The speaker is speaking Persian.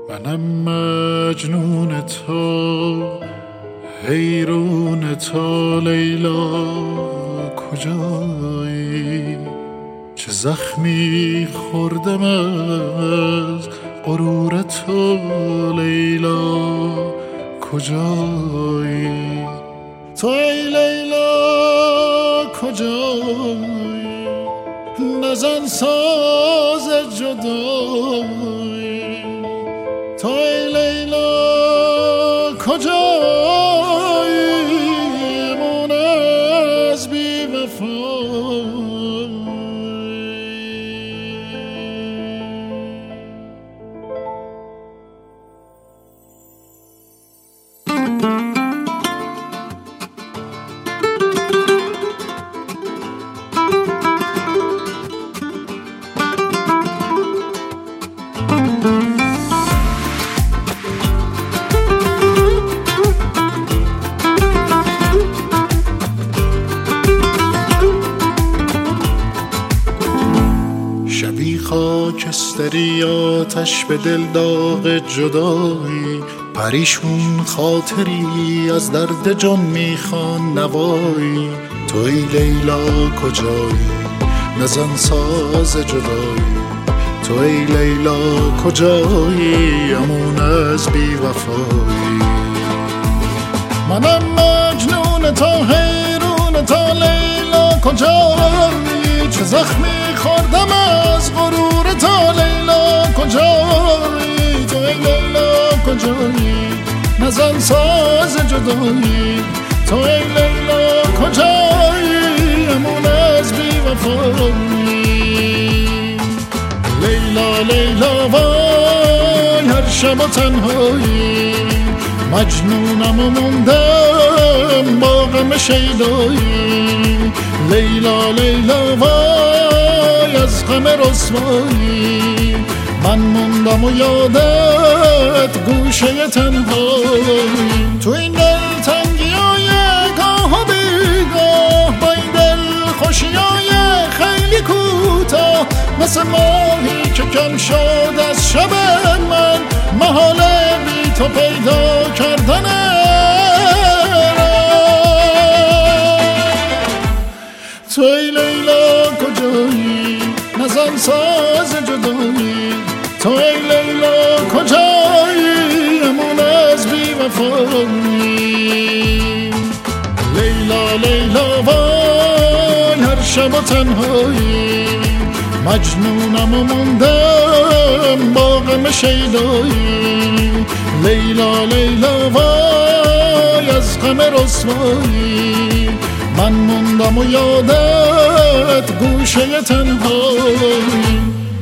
منم مجنون تو، حیرون تو لیلا کجایی؟ چه زخمی خوردم از غرور تو لیلا کجایی؟ تو ای لیلا کجایی؟ نزن ساز جدایی. تو ای لیلا کجایی؟ من از بی وفایی. شبی خاکستری آتش به دل داغ جدایی، پریشون خاطری از درد جان میخوان نوایی. تو ای لیلا کجایی؟ نزن ساز جدایی. تو ای لیلا کجایی؟ امون از بی وفایی. منم مجنون تو، حیرون تو لیلا کجایی؟ چه زخمی خوردم از غرور تو لیلا کجایی؟ تو ای لیلا کجایی؟ نزن ساز جدایی. تو ای لیلا کجایی؟ امون از بی وفایی. لیلا لیلا وای هر شب و تنهایی، مجنونم و موندم با غم شیدایی. لیلا لیلا وای از غم رسوایی، من موندم و یادت گوشه تنهایی. تو این دل تنگی های گاه و بیگاه، با این دل خوشی های خیلی کوتاه، مثل ماهی که کم شد از شب من، محاله بی تو پیدا کردنه. تو ای لیلا کجایی؟ نزن ساز جدایی. تو ای لیلا کجایی؟ امون از بی وفایی. لیلا لیلا وای هر شب و تنهایی، مجنونم و موندم با غم شیدایی. لیلا لیلا وای از غم رسوایی، من موندم و یادت گوشه تنهایی.